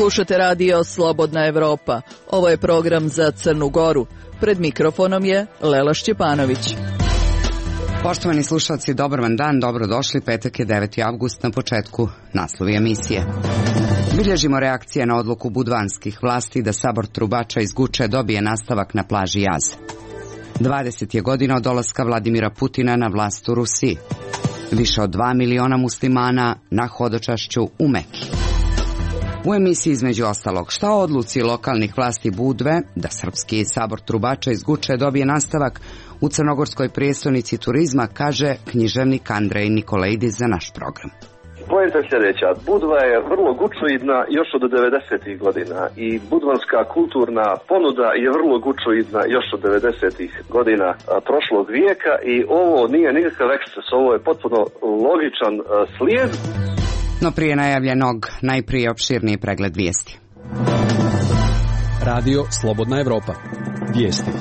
Slušate radio Slobodna Evropa. Ovo je program za Crnu Goru. Pred mikrofonom je Lela Šćepanović. Poštovani slušalci, dobar vam dan, dobrodošli. Petak je 9. avgust, na početku naslovi emisije. Bilježimo reakcije na odluku budvanskih vlasti da sabor trubača iz Guče dobije nastavak na plaži Jaz. 20 je godina od dolaska Vladimira Putina na vlast u Rusiji. Više od 2 miliona muslimana na hodočašću u Meki. U emisiji između ostalog, šta o odluci lokalnih vlasti Budve da srpski sabor trubača iz Guče dobije nastavak u crnogorskoj prijestolnici turizma, kaže književnik Andrej Nikolajidis za naš program. Poenta je sljedeća. Budva je vrlo gučoidna još od 90. godina i budvanska kulturna ponuda je vrlo gučoidna još od 90. godina prošlog vijeka i ovo nije nikakav eksces, ovo je potpuno logičan slijed. No prije najavljenog, najprije opširniji pregled vijesti. Radio Slobodna Evropa. Vijesti.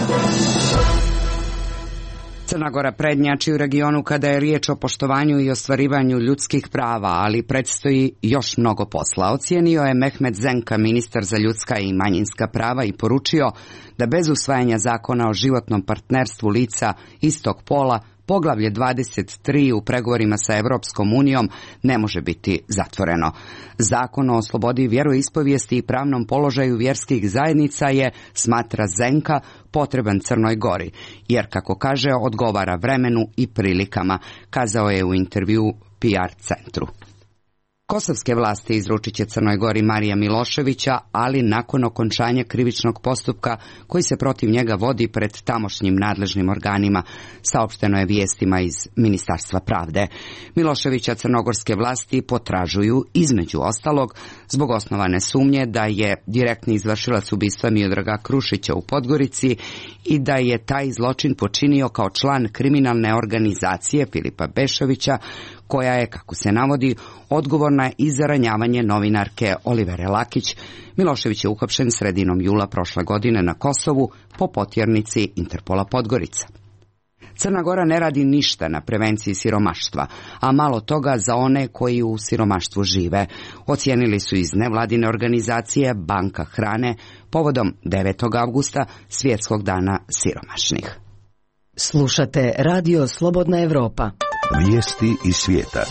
Crna Gora prednjači u regionu kada je riječ o poštovanju i ostvarivanju ljudskih prava, ali predstoji još mnogo posla. Ocijenio je Mehmet Zenka, ministar za ljudska i manjinska prava, i poručio da bez usvajanja zakona o životnom partnerstvu lica istog pola poglavlje 23 u pregovorima sa Evropskom unijom ne može biti zatvoreno. Zakon o slobodi vjeroispovijesti i pravnom položaju vjerskih zajednica je, smatra Zenka, potreban Crnoj Gori, jer, kako kaže, odgovara vremenu i prilikama, kazao je u intervju PR centru. Kosovske vlasti izručit će Crnoj Gori Marija Miloševića, ali nakon okončanja krivičnog postupka koji se protiv njega vodi pred tamošnjim nadležnim organima, saopšteno je vijestima iz Ministarstva pravde. Miloševića crnogorske vlasti potražuju, između ostalog, zbog osnovane sumnje da je direktni izvršilac ubistva Miodraga Krušića u Podgorici i da je taj zločin počinio kao član kriminalne organizacije Filipa Bešovića, koja je, kako se navodi, odgovorna i za ranjavanje novinarke Olivere Lakić. Milošević je uhapšen sredinom jula prošle godine na Kosovu po potjernici Interpola Podgorica. Crna Gora ne radi ništa na prevenciji siromaštva, a malo toga za one koji u siromaštvu žive. Ocijenili su iz nevladine organizacije Banka hrane povodom 9. avgusta, Svjetskog dana siromašnih. Slušate radio Slobodna Evropa. Vijesti iz svijeta.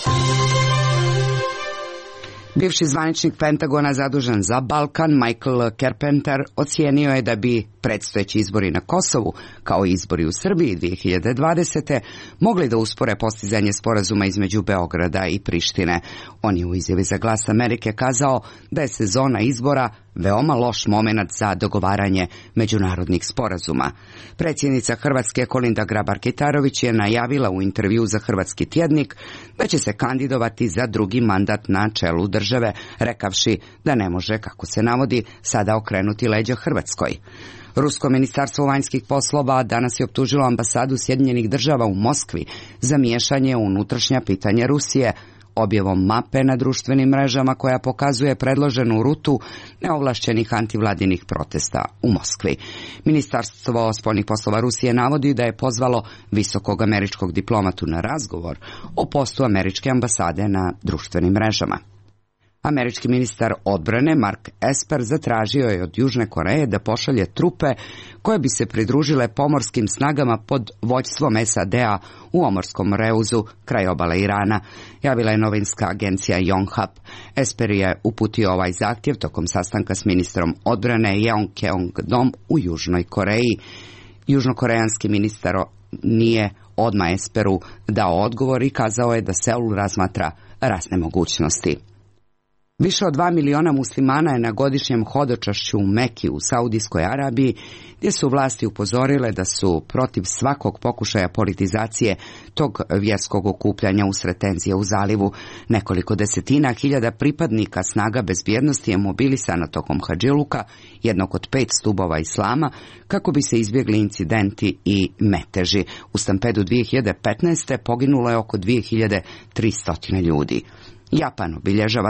Bivši zvaničnik Pentagona zadužen za Balkan, Michael Carpenter, ocijenio je da bi predstojeći izbori na Kosovu, kao i izbori u Srbiji 2020. mogli da uspore postizanje sporazuma između Beograda i Prištine. On je u izjavi za Glas Amerike kazao da je sezona izbora veoma loš momenat za dogovaranje međunarodnih sporazuma. Predsjednica Hrvatske Kolinda Grabar-Kitarović je najavila u intervju za Hrvatski tjednik da će se kandidovati za drugi mandat na čelu države, rekavši da ne može, kako se navodi, sada okrenuti leđa Hrvatskoj. Rusko ministarstvo vanjskih poslova danas je optužilo ambasadu Sjedinjenih država u Moskvi za miješanje u unutrašnja pitanja Rusije, objavom mape na društvenim mrežama koja pokazuje predloženu rutu neovlašćenih antivladinih protesta u Moskvi. Ministarstvo spoljnih poslova Rusije navodi da je pozvalo visokog američkog diplomatu na razgovor o postu američke ambasade na društvenim mrežama. Američki ministar odbrane Mark Esper zatražio je od Južne Koreje da pošalje trupe koje bi se pridružile pomorskim snagama pod vođstvom SAD-a u Omorskom Reuzu kraj obale Irana, javila je novinska agencija Yonhap. Esper je uputio ovaj zahtjev tokom sastanka s ministrom odbrane Jeong Keong-dom u Južnoj Koreji. Južnokoreanski ministar nije odmah Esperu dao odgovor i kazao je da Seul razmatra razne mogućnosti. Više od 2 miliona muslimana je na godišnjem hodočašću u Meki u Saudijskoj Arabiji, gdje su vlasti upozorile da su protiv svakog pokušaja politizacije tog vjerskog okupljanja usred tenzije u zalivu. Nekoliko desetina hiljada pripadnika snaga bezbjednosti je mobilisano tokom hadžiluka, jednog od 5 stubova islama, kako bi se izbjegli incidenti i meteži. U stampedu 2015. poginulo je oko 2300 ljudi. Japan obilježava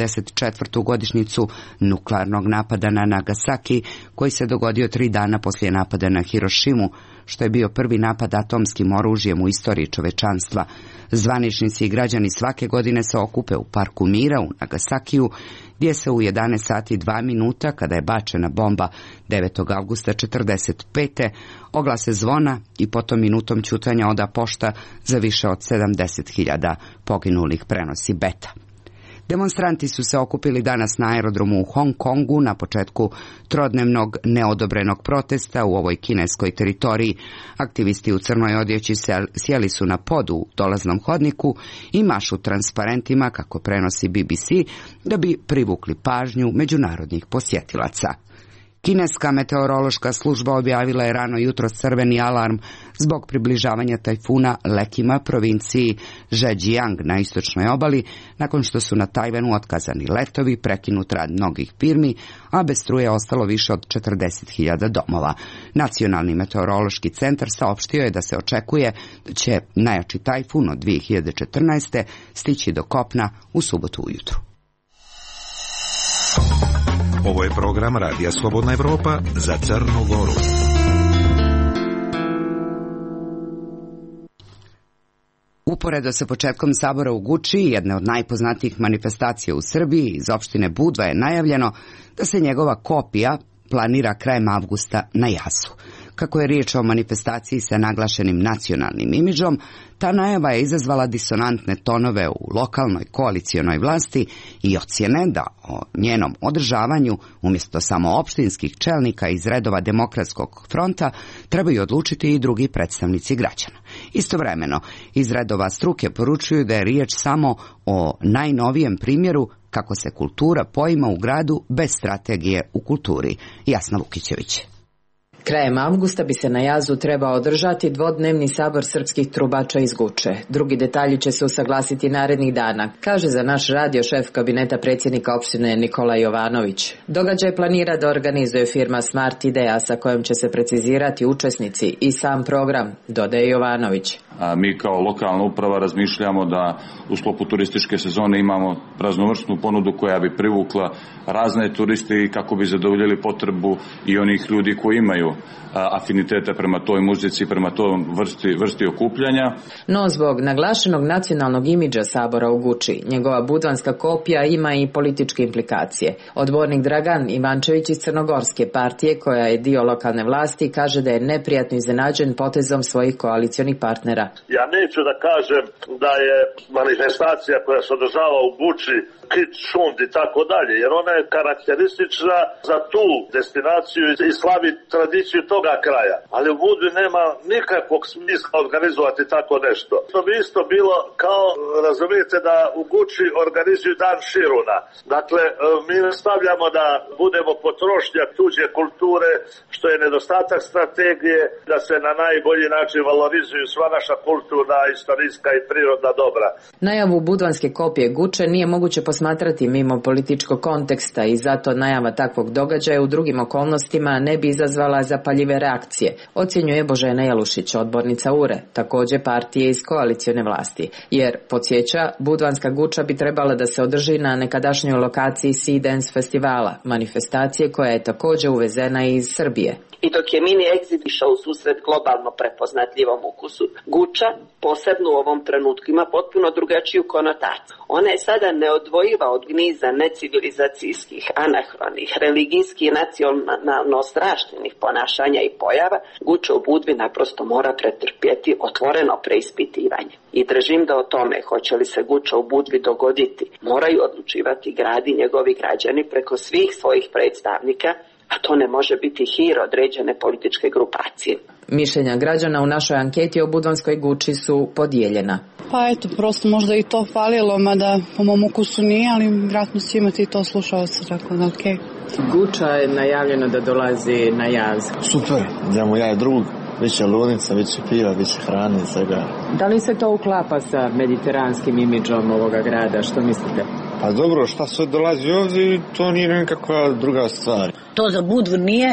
74. godišnjicu nuklearnog napada na Nagasaki, koji se dogodio 3 dana poslije napada na Hirošimu što je bio prvi napad atomskim oružjem u istoriji čovečanstva. Zvaničnici i građani svake godine se okupe u Parku mira u Nagasakiju, gdje se u 11 sati 2 minuta, kada je bačena bomba 9. avgusta 1945. oglase zvona i potom minutom ćutanja oda pošta za više od 70.000 poginulih, prenosi Beta. Demonstranti su se okupili danas na aerodromu u Hong Kongu na početku trodnevnog neodobrenog protesta u ovoj kineskoj teritoriji. Aktivisti u crnoj odjeći sjeli su na pod u dolaznom hodniku i mašu transparentima, kako prenosi BBC, da bi privukli pažnju međunarodnih posjetilaca. Kineska meteorološka služba objavila je rano jutro crveni alarm zbog približavanja tajfuna Lekima provinciji Zhejiang na istočnoj obali, nakon što su na Tajvanu otkazani letovi, prekinut rad mnogih firmi, a bez struje ostalo više od 40.000 domova. Nacionalni meteorološki centar saopštio je da se očekuje da će najjači tajfun od 2014. stići do kopna u subotu ujutru. Ovo je program Radija Slobodna Evropa za Crnu Goru. Uporedo sa početkom sabora u Guči, jedne od najpoznatijih manifestacija u Srbiji, iz opštine Budva je najavljeno da se njegova kopija planira krajem avgusta na Jasu. Kako je riječ o manifestaciji sa naglašenim nacionalnim imidžom, ta najava je izazvala disonantne tonove u lokalnoj koalicionoj vlasti i ocjene da o njenom održavanju, umjesto samo opštinskih čelnika iz redova Demokratskog fronta, trebaju odlučiti i drugi predstavnici građana. Istovremeno, iz redova struke poručuju da je riječ samo o najnovijem primjeru kako se kultura poima u gradu bez strategije u kulturi. Jasna Lukićević. Krajem avgusta bi se na Jazu trebao održati dvodnevni sabor srpskih trubača iz Guče. Drugi detalji će se usaglasiti narednih dana, kaže za naš radio šef kabineta predsjednika opštine Nikola Jovanović. Događaj planira da organizuje firma Smart Ideja, sa kojom će se precizirati učesnici i sam program, dodaje Jovanović. A mi kao lokalna uprava razmišljamo da u sklopu turističke sezone imamo raznovrsnu ponudu koja bi privukla razne turiste i kako bi zadovoljili potrebu i onih ljudi koji imaju afiniteta prema toj muzici, prema toj vrsti okupljanja. No zbog naglašenog nacionalnog imidža sabora u Guči, njegova budvanska kopija ima i političke implikacije. Odbornik Dragan Ivančević iz Crnogorske partije, koja je dio lokalne vlasti, kaže da je neprijatno iznenađen potezom svojih koalicionih partnera. Ja neću da kažem da je manifestacija koja se održava u Guči kit šund i tako dalje, jer ona je karakteristična za tu destinaciju i slavi tradiciju toga kraja. Ali u Budvi nema nikakvog smisla organizovati tako nešto. To bi isto bilo kao, razumijete, da u Guči organizuju dan Širuna. Dakle, mi stavljamo da budemo potrošnjak tuđe kulture, što je nedostatak strategije, da se na najbolji način valorizuju sva naša kulturna, istorijska i prirodna dobra. Najavu budvanske kopije Guče nije moguće posmatrati mimo političkog konteksta i zato najava takvog događaja u drugim okolnostima ne bi izazvala zapaljive reakcije, ocjenjuje Božena Jelušić, odbornica URE, također partije iz koalicione vlasti, jer, podsjeća, budvanska Guča bi trebala da se održi na nekadašnjoj lokaciji Sea Dance festivala, manifestacije koja je također uvezena iz Srbije. I dok je mini exit išao u susret globalno prepoznatljivom ukusu, Guča, posebno u ovom trenutku, ima potpuno drugačiju konotaciju. Ona je sada neodvojiva od gniza necivilizacijskih, anahronih, religijskih i nacionalno straštenih ponašanja i pojava. Guča u Budvi naprosto mora pretrpjeti otvoreno preispitivanje. I držim da o tome, hoće li se Guča u Budvi dogoditi, moraju odlučivati grad i njegovi građani preko svih svojih predstavnika, a to ne može biti hir određene političke grupacije. Mišljenja građana u našoj anketi o budvanskoj Guči su podijeljena. Pa eto, prosto možda i to falilo, mada po mom ukusu nije, ali vjerojatno će imati i to slušalce, tako da okej. Guča je najavljeno da dolazi na Jaz. Super, idemo ja i drug. Biće ludnica, biće piva, biće hrane i svega. Da li se to uklapa sa mediteranskim imidžom ovoga grada, što mislite? Pa dobro, šta sve dolazi ovdje, to nije nekakva druga stvar. To za Budvu nije,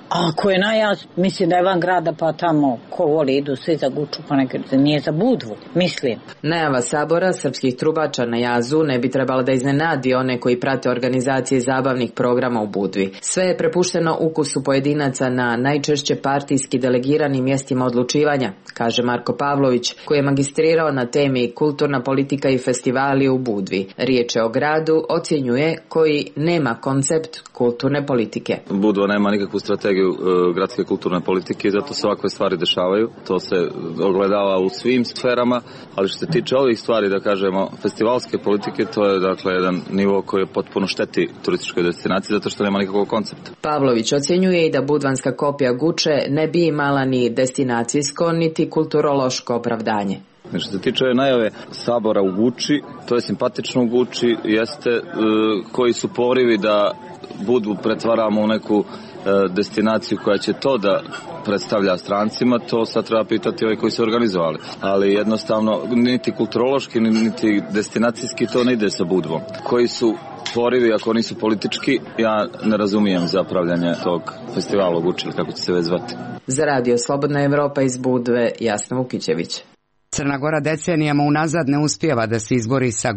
A ako je najjaz, mislim da je van grada, pa tamo ko voli idu svi za Guču, pa nekad nije za Budvu, mislim. Najava sabora srpskih trubača na jazu ne bi trebala da iznenadi one koji prate organizacije zabavnih programa u Budvi. Sve je prepušteno ukusu pojedinaca na najčešće partijski delegiranim mjestima odlučivanja, kaže Marko Pavlović, koji je magistrirao na temi kulturna politika i festivali u Budvi. Riječ je o gradu, ocjenjuje, koji nema koncept kulturne politike. Budva nema nikakvu strategiju gradske kulturne politike i zato se ovakve stvari dešavaju. To se ogledava u svim sferama, ali što se tiče ovih stvari, da kažemo, festivalske politike, to je dakle jedan nivo koji potpuno šteti turističkoj destinaciji zato što nema nikakvog koncepta. Pavlović ocjenjuje i da budvanska kopija Guče ne bi imala ni destinacijsko, niti kulturološko opravdanje. Što se tiče najave sabora u Guči, to je simpatično u Guči, jeste koji su porivi da Budvu pretvaramo u neku destinaciju koja će to da predstavlja strancima, to sad treba pitati koji su organizovali. Ali jednostavno, niti kulturološki, niti destinacijski to ne ide sa Budvom. Koji su porivi, ako nisu politički, ja ne razumijem zapravljanje tog festivala u Guči, kako će se već zvati. Za Radio Slobodna Evropa iz Budve, Jasna Vukićević. Crna Gora decenijama unazad ne uspijeva da se izbori sa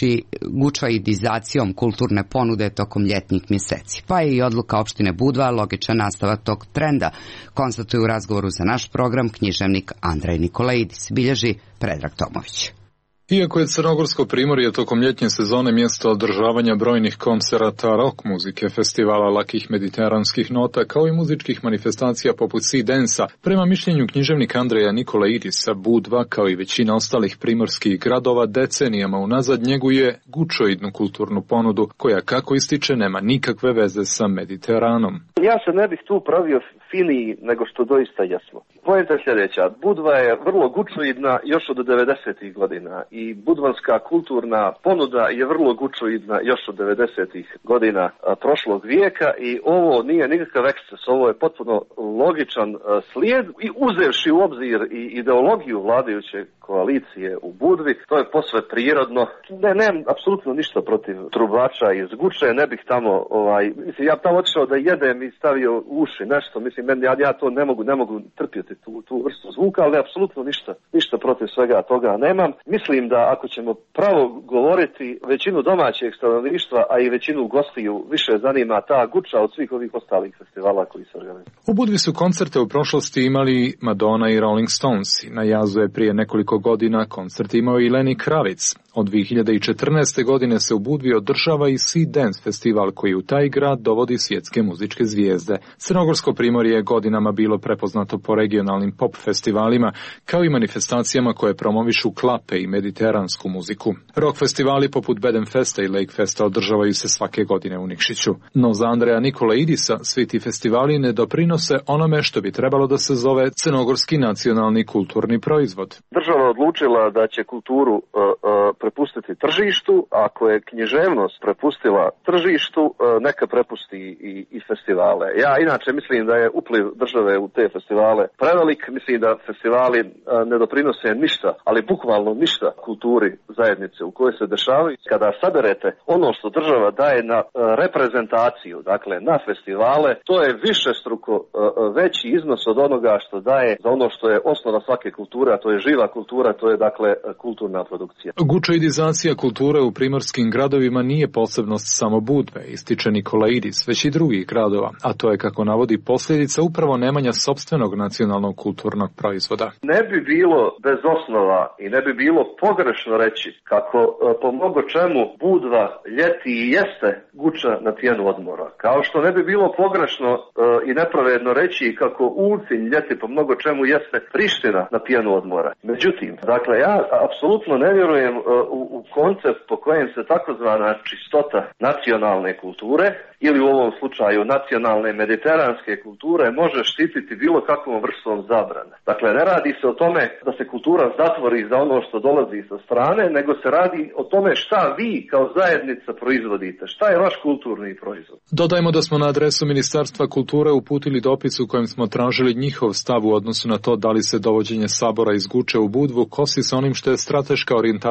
gučoidizacijom kulturne ponude tokom ljetnih mjeseci. Pa je i odluka opštine Budva logičan nastavak tog trenda, konstatuje u razgovoru za naš program književnik Andrej Nikolaidis, bilježi Predrag Tomović. Iako je Crnogorsko primorje tokom ljetnje sezone mjesto održavanja brojnih koncerata, rock muzike, festivala lakih mediteranskih nota, kao i muzičkih manifestacija poput Sea Dance-a, prema mišljenju književnika Andreja Nikolaidisa, Budva, kao i većina ostalih primorskih gradova, decenijama unazad njeguje gučoidnu kulturnu ponudu, koja, kako ističe, nema nikakve veze sa Mediteranom. Ja se ne bih tu pravio finiji nego što doista jesmo. Poenta je sljedeća. Budva je vrlo gučoidna još od 90. godina i budvanska kulturna ponuda je vrlo gučoidna još od 90. godina prošlog vijeka i ovo nije nikakav eksces, ovo je potpuno logičan slijed i uzevši u obzir i ideologiju vladajuće koalicije u Budvi, to je posve prirodno. Nemam apsolutno ništa protiv trubača iz Guče, ne bih tamo, mislim, ja tamo otišao da jedem i stavio u uši nešto, mislim, ja to ne mogu trpjeti tu vrstu zvuka, ali apsolutno ništa protiv svega toga nemam. Mislim da ako ćemo pravo govoriti, većinu domaćeg stanovništva, a i većinu gostiju više zanima ta Guča od svih ovih ostalih festivala koji se organizuju. U Budvi su koncerte u prošlosti imali Madonna i Rolling Stones. Na jazu je prije nekoliko godina koncert imao i Lenny Kravitz. Od 2014. godine se u Budvi održava i Sea Dance festival koji u taj grad dovodi svjetske muzičke zvijezde. Crnogorsko primorje je godinama bilo prepoznato po regionalnim pop festivalima, kao i manifestacijama koje promovišu klape i mediteransku muziku. Rock festivali poput Bedenfesta i Lakefesta održavaju se svake godine u Nikšiću. No za Andreja Nikolaidisa svi ti festivali ne doprinose onome što bi trebalo da se zove crnogorski nacionalni kulturni proizvod. Država odlučila da će kulturu prepustiti tržištu, ako je književnost prepustila tržištu, neka prepusti i festivale. Ja inače mislim da je upliv države u te festivale prevelik, mislim da festivali ne doprinose ništa, ali bukvalno ništa kulturi zajednice u kojoj se dešavaju. Kada saberete ono što država daje na reprezentaciju, dakle na festivale, to je višestruko veći iznos od onoga što daje za ono što je osnova svake kulture, a to je živa kultura, to je dakle kulturna produkcija. Gučoidizacija kulture u primorskim gradovima nije posebnost samo Budve, ističe Nikolaidis, već i drugih gradova, a to je, kako navodi, posljedica upravo nemanja sopstvenog nacionalnog kulturnog proizvoda. Ne bi bilo bez osnova i ne bi bilo pogrešno reći kako po mnogo čemu Budva ljeti i jeste Guča na tijenu odmora. Kao što ne bi bilo pogrešno i nepravedno reći kako Ulcinj ljeti po mnogo čemu jeste Priština na tijenu odmora. Međutim, dakle, ja apsolutno ne vjerujem u koncept po kojem se takozvana čistota nacionalne kulture ili u ovom slučaju nacionalne mediteranske kulture može štititi bilo kakvom vrstom zabrane. Dakle, ne radi se o tome da se kultura zatvori za ono što dolazi sa strane, nego se radi o tome šta vi kao zajednica proizvodite, šta je vaš kulturni proizvod. Dodajmo da smo na adresu Ministarstva kulture uputili dopis u kojem smo tražili njihov stav u odnosu na to da li se dovođenje sabora iz Guče u Budvu kosi sa onim što je strateška orijentacija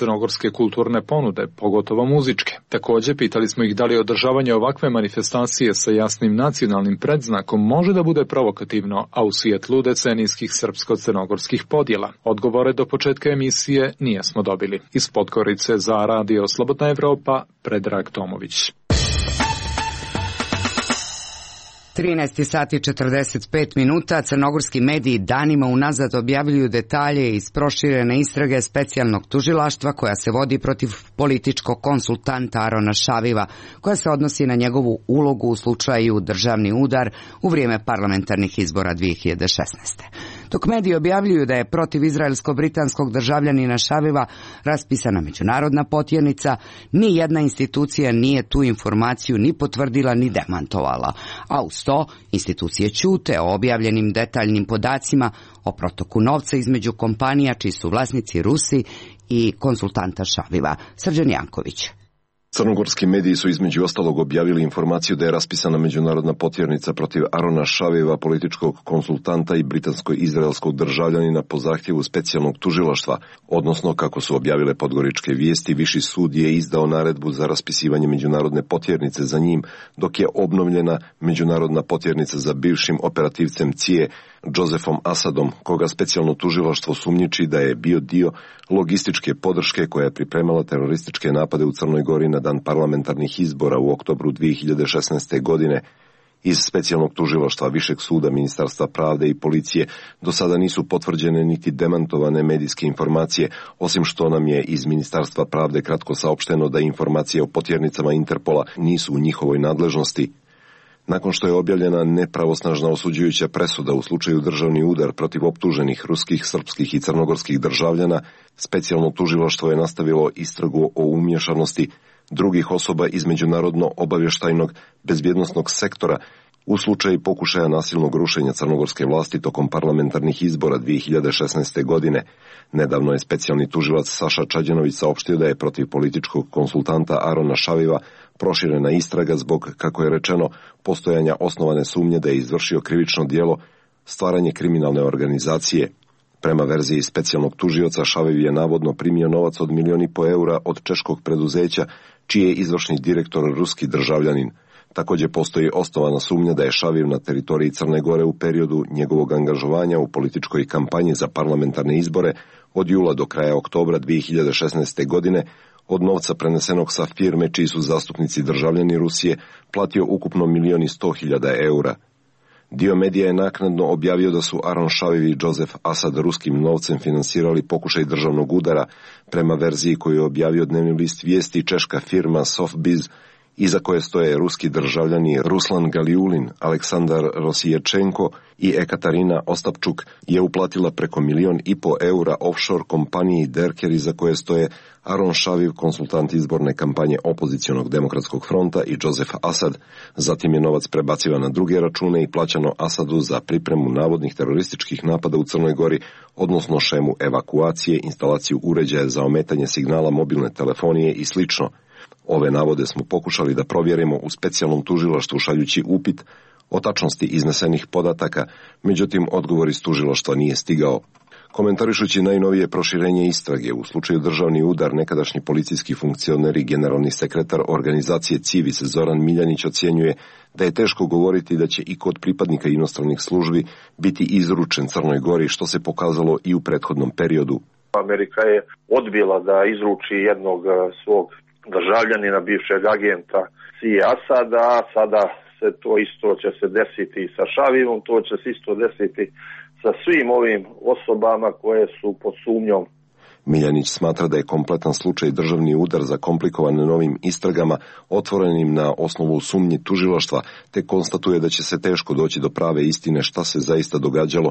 srpsko-crnogorske kulturne ponude, pogotovo muzičke. Također pitali smo ih da li održavanje ovakve manifestacije sa jasnim nacionalnim predznakom može da bude provokativno, a u svijetlu decenijskih srpsko-crnogorskih podjela. Odgovore do početka emisije nijesmo dobili. Iz Podgorice za Radio Slobodna Evropa, Predrag Tomović. 13 sati 45 minuta. Crnogorski mediji danima unazad objavljuju detalje iz proširene istrage specijalnog tužilaštva koja se vodi protiv političkog konsultanta Arona Šaviva, koja se odnosi na njegovu ulogu u slučaju državni udar u vrijeme parlamentarnih izbora 2016. Dok mediji objavljuju da je protiv izraelsko-britanskog državljanina Šaviva raspisana međunarodna potjernica, ni jedna institucija nije tu informaciju ni potvrdila ni demantovala, a uz to institucije ćute o objavljenim detaljnim podacima o protoku novca između kompanija čiji su vlasnici Rusi i konsultanta Šaviva. Srđan Janković. Crnogorski mediji su između ostalog objavili informaciju da je raspisana međunarodna potjernica protiv Arona Šaviva, političkog konsultanta i britansko-izraelskog državljanina po zahtjevu specijalnog tužilaštva, odnosno, kako su objavile podgoričke vijesti, Viši sud je izdao naredbu za raspisivanje međunarodne potjernice za njim, dok je obnovljena međunarodna potjernica za bivšim operativcem CIA Josefom Asadom, koga specijalno tužilaštvo sumnjiči da je bio dio logističke podrške koja je pripremala terorističke napade u Crnoj Gori na dan parlamentarnih izbora u oktobru 2016. godine. Iz specijalnog tužilaštva Višeg suda, Ministarstva pravde i policije do sada nisu potvrđene niti demantovane medijske informacije, osim što nam je iz Ministarstva pravde kratko saopšteno da informacije o potjernicama Interpola nisu u njihovoj nadležnosti. Nakon što je objavljena nepravosnažna osuđujuća presuda u slučaju državni udar protiv optuženih ruskih, srpskih i crnogorskih državljana, specijalno tužilaštvo je nastavilo istragu o umješanosti drugih osoba iz međunarodno obavještajnog bezbjednosnog sektora u slučaju pokušaja nasilnog rušenja crnogorske vlasti tokom parlamentarnih izbora 2016. godine. Nedavno je specijalni tužilac Saša Čađanović saopštio da je protiv političkog konsultanta Arona Šaviva proširena istraga zbog, kako je rečeno, postojanja osnovane sumnje da je izvršio krivično djelo stvaranje kriminalne organizacije. Prema verziji specijalnog tužioca, Šaviv je navodno primio novac od 1,5 milijuna eura od češkog preduzeća, čiji je izvršni direktor ruski državljanin. Također postoji osnovana sumnja da je Šaviv na teritoriji Crne Gore u periodu njegovog angažovanja u političkoj kampanji za parlamentarne izbore od jula do kraja oktobra 2016. godine od novca prenesenog sa firme čiji su zastupnici državljani Rusije platio ukupno 1.100.000 eura. Dio medija je naknadno objavio da su Aron Šaviv i Josef Asad ruskim novcem finansirali pokušaj državnog udara, prema verziji koju je objavio dnevni list Vijesti. Češka firma Softbiz, iza koje stoje ruski državljani Ruslan Galiulin, Aleksandar Rosiječenko i Ekaterina Ostapčuk, je uplatila preko 1,5 milijuna eura offshore kompaniji Derker, iza koje stoje Aron Šaviv, konsultant izborne kampanje opozicionog demokratskog fronta, i Josef Asad. Zatim je novac prebacivan na druge račune i plaćano Asadu za pripremu navodnih terorističkih napada u Crnoj Gori, odnosno šemu evakuacije, instalaciju uređaja za ometanje signala mobilne telefonije i slično. Ove navode smo pokušali da provjerimo u specijalnom tužilaštvu šaljući upit o tačnosti iznesenih podataka, međutim odgovor iz tužilaštva nije stigao. Komentarišući najnovije proširenje istrage u slučaju državni udar, nekadašnji policijski funkcioner i generalni sekretar organizacije Civis Zoran Miljanić ocjenjuje da je teško govoriti da će i kod pripadnika inostranih službi biti izručen Crnoj Gori, što se pokazalo i u prethodnom periodu. Amerika je odbila da izruči jednog svog državljanina, bivšeg agenta CIA Asada, a sada se to isto će se desiti sa Šavivom, to će se isto desiti sa svim ovim osobama koje su pod sumnjom. Miljanić smatra da je kompletan slučaj državni udar zakomplikovan novim istragama otvorenim na osnovu sumnji tužilaštva, te konstatuje da će se teško doći do prave istine šta se zaista događalo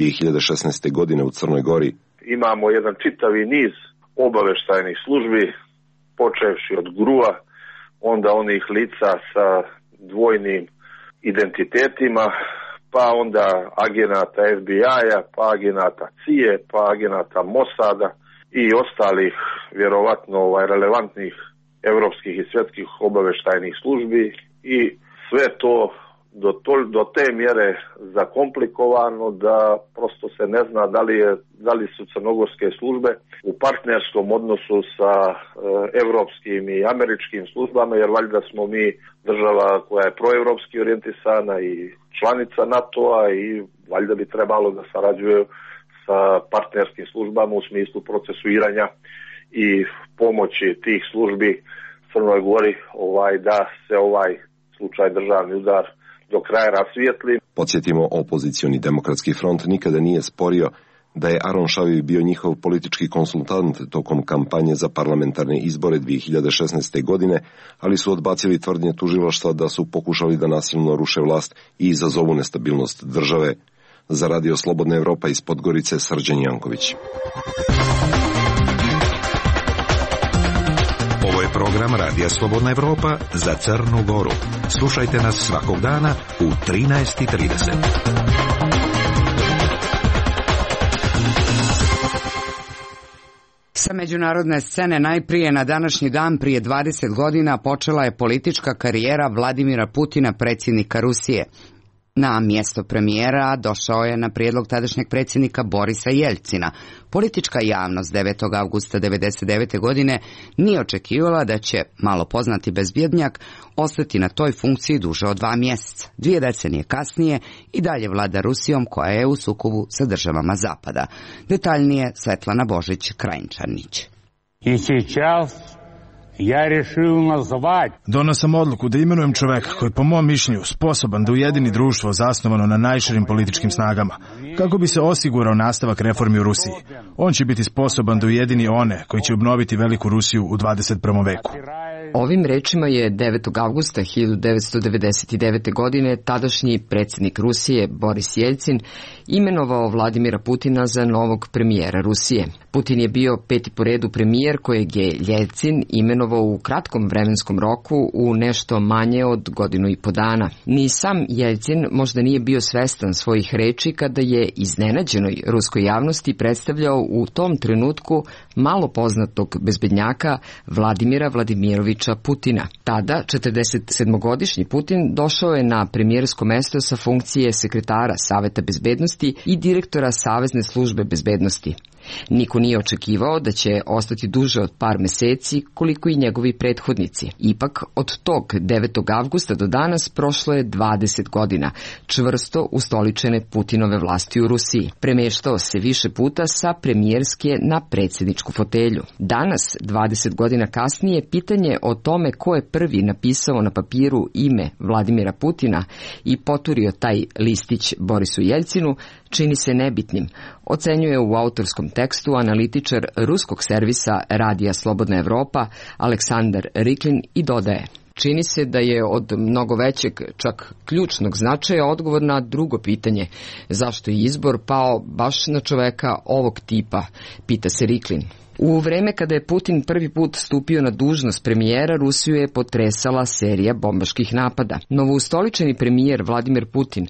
2016. godine u Crnoj Gori. Imamo jedan čitavi niz obaveštajnih službi, počevši od GRU-a, onda onih lica sa dvojnim identitetima, pa onda agenata FBI-a, pa agenata CIA, pa agenata Mossada i ostalih vjerovatno relevantnih evropskih i svjetskih obaveštajnih službi, i sve to do te mjere zakomplikovano da prosto se ne zna da li su crnogorske službe u partnerskom odnosu sa evropskim i američkim službama, jer valjda smo mi država koja je proevropski orijentisana i članica NATO-a i valjda bi trebalo da sarađuje sa partnerskim službama u smislu procesuiranja i pomoći tih službi Crnoj Gori da se ovaj slučaj državni udar do kraja rasvijetli. Podsjetimo, opozicioni demokratski front nikada nije sporio da je Aron Šavi bio njihov politički konsultant tokom kampanje za parlamentarne izbore 2016. godine, ali su odbacili tvrdnje tužilaštva da su pokušali da nasilno ruše vlast i izazovu nestabilnost države. Za Radio Slobodna Evropa iz Podgorice, Srđan Janković. Ovo je program Radija Slobodna Evropa za Crnu Goru. Slušajte nas svakog dana u 13:30. Sa međunarodne scene najprije na današnji dan prije 20 godina počela je politička karijera Vladimira Putina, predsjednika Rusije. Na mjesto premijera došao je na prijedlog tadašnjeg predsjednika Borisa Jeljcina. Politička javnost 9. avgusta 1999. godine nije očekivala da će malo poznati bezbjednjak ostati na toj funkciji duže od 2 mjeseca. 2 decenije kasnije i dalje vlada Rusijom koja je u sukobu sa državama Zapada. Detaljnije Svetlana Božić-Krajinčanić. I сейчас ja rešil nazvati. Donio sam odluku da imenujem čoveka koji po mom mišljenju sposoban da ujedini društvo zasnovano na najširim političkim snagama, kako bi se osigurao nastavak reformi u Rusiji. On će biti sposoban da ujedini one koji će obnoviti veliku Rusiju u 21. veku. Ovim rečima je 9. avgusta 1999. godine tadašnji predsjednik Rusije Boris Jeljcin imenovao Vladimira Putina za novog premijera Rusije. Putin je bio 5. po redu premijer kojeg je Jeljcin imenovao u kratkom vremenskom roku u nešto manje od 1.5 godina. Ni sam Jeljcin možda nije bio svestan svojih reči kada je iznenađenoj ruskoj javnosti predstavljao u tom trenutku malo poznatog bezbednjaka Vladimira Vladimirovića Putina. Tada 47-godišnji Putin došao je na premijersko mesto sa funkcije sekretara Saveta bezbednosti i direktora Savezne službe bezbednosti. Niko nije očekivao da će ostati duže od par meseci koliko i njegovi prethodnici. Ipak od tog 9. avgusta do danas prošlo je 20 godina, čvrsto ustoličene Putinove vlasti u Rusiji. Premeštao se više puta sa premijerske na predsjedničku fotelju. Danas, 20 godina kasnije, pitanje o tome ko je prvi napisao na papiru ime Vladimira Putina i poturio taj listić Borisu Jeljcinu čini se nebitnim, ocenjuje u autorskom tekstu analitičar ruskog servisa Radija Slobodna Evropa Aleksandar Riklin i dodaje: čini se da je od mnogo većeg, čak ključnog značaja odgovor na drugo pitanje, zašto je izbor pao baš na čoveka ovog tipa, pita se Riklin. U vreme kada je Putin prvi put stupio na dužnost premijera, Rusiju je potresala serija bombaških napada. Novoustoličeni premijer Vladimir Putin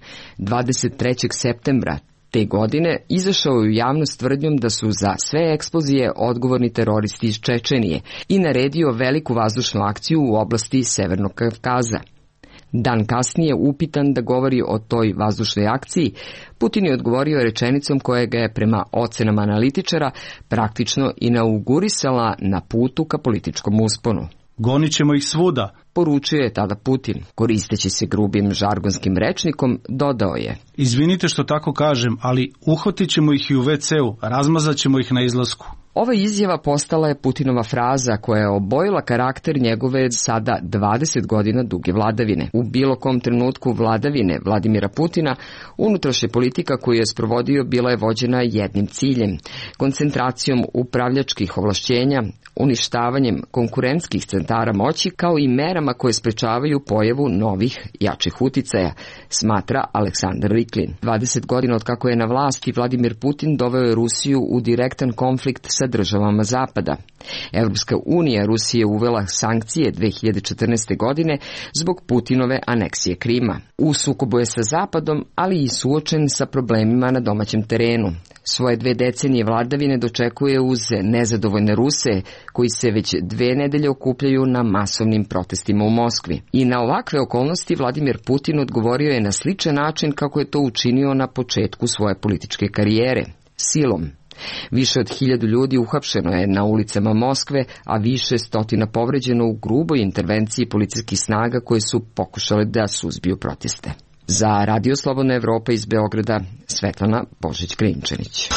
23. septembra te godine izašao je u javnost tvrdnjom da su za sve eksplozije odgovorni teroristi iz Čečenije i naredio veliku vazdušnu akciju u oblasti Severnog Kavkaza. Dan kasnije, upitan da govori o toj vazdušnoj akciji, Putin je odgovorio rečenicom koja ga je prema ocenama analitičara praktično inaugurisala na putu ka političkom usponu. Gonit ćemo ih svuda, poručio je tada Putin. Koristeći se grubim žargonskim rečnikom, dodao je: izvinite što tako kažem, ali uhvatit ćemo ih i u WC-u, razmazat ćemo ih na izlasku. Ova izjava postala je Putinova fraza koja je obojila karakter njegove sada 20 godina duge vladavine. U bilo kom trenutku vladavine Vladimira Putina unutrašnja politika koju je sprovodio bila je vođena jednim ciljem: koncentracijom upravljačkih ovlašćenja, uništavanjem konkurentskih centara moći kao i merama koje sprečavaju pojavu novih jačih uticaja, smatra Aleksandar Riklin. 20 godina od kako je na vlasti Vladimir Putin doveo je Rusiju u direktan konflikt sa državama Zapada. Evropska unija Rusije uvela sankcije 2014. godine zbog Putinove aneksije Krima. U sukobu je sa Zapadom, ali i suočen sa problemima na domaćem terenu. Svoje 2 decenije vladavine dočekuje uz nezadovoljne Ruse, koji se već 2 nedelje okupljaju na masovnim protestima u Moskvi. I na ovakve okolnosti Vladimir Putin odgovorio je na sličan način kako je to učinio na početku svoje političke karijere, silom. Više od 1000 ljudi uhapšeno je na ulicama Moskve, a više stotina povređeno u gruboj intervenciji policijskih snaga koje su pokušale da suzbiju proteste. Za Radio Slobodna Evropa iz Beograda, Svetlana Božić-Krinčanić.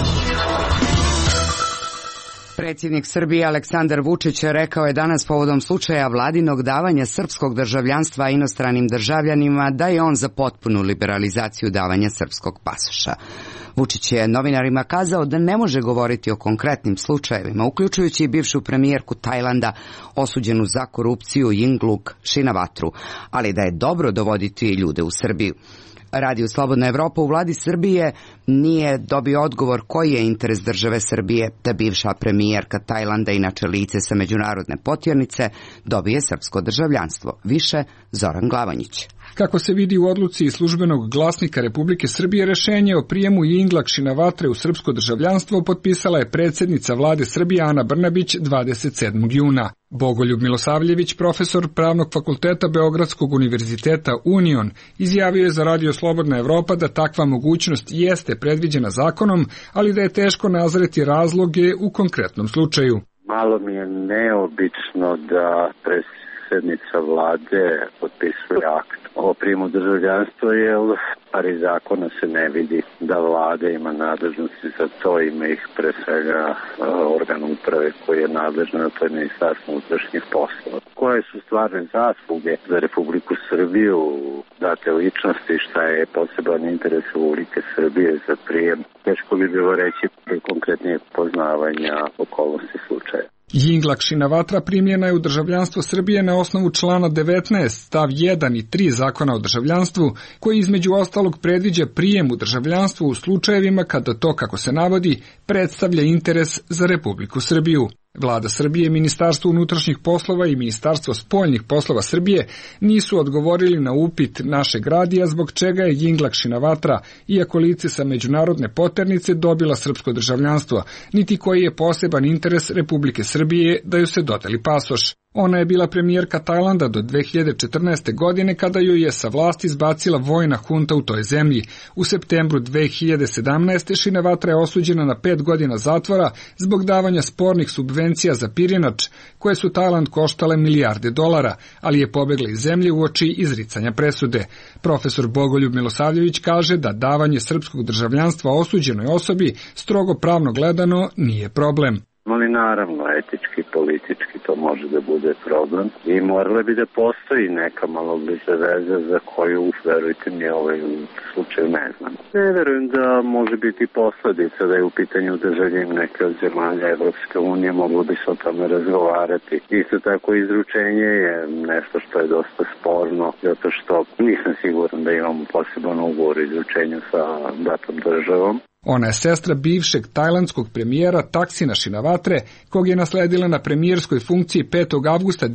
Predsjednik Srbije Aleksandar Vučić rekao je danas povodom slučaja Vladinog davanja srpskog državljanstva inostranim državljanima da je on za potpunu liberalizaciju davanja srpskog pasoša. Vučić je novinarima kazao da ne može govoriti o konkretnim slučajevima, uključujući i bivšu premijerku Tajlanda osuđenu za korupciju Yingluck Shinawatru, ali da je dobro dovoditi ljude u Srbiju. Radio Slobodna Evropa u vladi Srbije nije dobio odgovor koji je interes države Srbije da bivša premijerka Tajlanda, inače lice sa međunarodne potjernice, dobije srpsko državljanstvo. Više Zoran Glavanjić. Kako se vidi u odluci službenog glasnika Republike Srbije, rešenje o prijemu Yingluck Shinawatre u srpsko državljanstvo potpisala je predsjednica vlade Srbije Ana Brnabić 27. juna. Bogoljub Milosavljević, profesor Pravnog fakulteta Beogradskog univerziteta Union, izjavio je za Radio Slobodna Evropa da takva mogućnost jeste predviđena zakonom, ali da je teško nazreti razloge u konkretnom slučaju. Malo mi je neobično da predsjednica vlade potpisuje akt o prijemu državljanstva, jer iz zakona se ne vidi da vlada ima nadležnosti za to, ima ih pre svega organ uprave koji je nadležan, a to je Ministarstvo unutrašnjih poslova. Koje su stvarne zasluge za Republiku Srbiju date ličnosti, šta je poseban interes Republike Srbije za prijem? Teško bi bilo reći konkretnije poznavanja okolnosti slučaja. Yingluck Shinawatra primljena je u državljanstvo Srbije na osnovu člana 19, stav 1 i 3 zakona o državljanstvu, koji između ostalog predviđa prijem u državljanstvo u slučajevima kada to, kako se navodi, predstavlja interes za Republiku Srbiju. Vlada Srbije, Ministarstvo unutrašnjih poslova i Ministarstvo spoljnih poslova Srbije nisu odgovorili na upit našeg radija zbog čega je Yingluck Shinawatra, iako lice sa međunarodne poternice, dobila srpsko državljanstvo, niti koji je poseban interes Republike Srbije da ju se dodeli pasoš. Ona je bila premijerka Tajlanda do 2014. godine kada joj je sa vlasti izbacila vojna hunta u toj zemlji. U septembru 2017. Shinawatra je osuđena na 5 godina zatvora zbog davanja spornih subvencija za pirinač, koje su Tajland koštale milijarde dolara, ali je pobegla iz zemlje uoči izricanja presude. Profesor Bogoljub Milosavljević kaže da davanje srpskog državljanstva osuđenoj osobi strogo pravno gledano nije problem. Ali naravno, etički, politički to može da bude problem i morala bi da postoji neka malo bliže veza za koju, verujte mi, u slučaju ne znam. Ne verujem da može biti posledica da je u pitanju državljanjem neke od zemalja Evropske unije, moglo bi se o tome razgovarati. Isto tako izručenje je nešto što je dosta sporno, zato što nisam siguran da imamo poseban ugovor o izručenju sa datom državom. Ona je sestra bivšeg tajlandskog premijera Taksina Shinawatre, kog je nasledila na premijerskoj funkciji 5. avgusta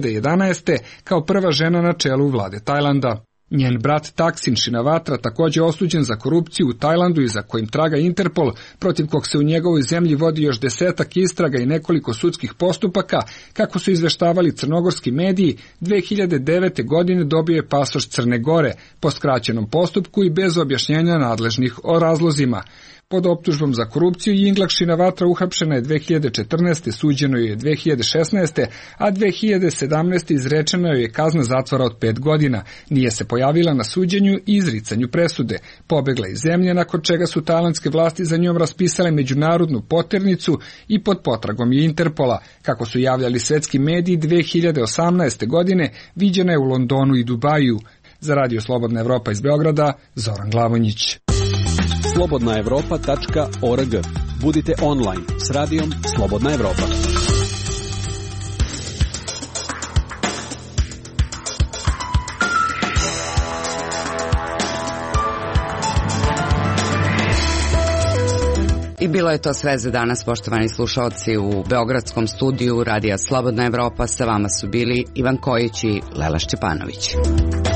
2011. kao prva žena na čelu vlade Tajlanda. Njen brat Taksin Shinawatra također osuđen za korupciju u Tajlandu i za kojim traga Interpol, protiv kog se u njegovoj zemlji vodi još 10 istraga i nekoliko sudskih postupaka, kako su izveštavali crnogorski mediji, 2009. godine dobio je pasoš Crne Gore po skraćenom postupku i bez objašnjenja nadležnih o razlozima. Pod optužbom za korupciju Yingluck Shinawatra uhapšena je 2014. suđeno je 2016. a 2017. izrečena joj je kazna zatvora od 5 godina. Nije se pojavila na suđenju i izricanju presude. Pobegla iz zemlje, nakon čega su tajlandske vlasti za njom raspisale međunarodnu poternicu i pod potragom je Interpola. Kako su javljali svetski mediji, 2018. godine viđena je u Londonu i Dubaju. Za Radio Slobodna Evropa iz Beograda, Zoran Glavonjić. slobodnaevropa.org. Budite online s radijom Slobodna Evropa. I bilo je to sve za danas, poštovani slušaoci. U beogradskom studiju Radija Slobodna Evropa sa vama su bili Ivan Kojić i Lela Šćepanović.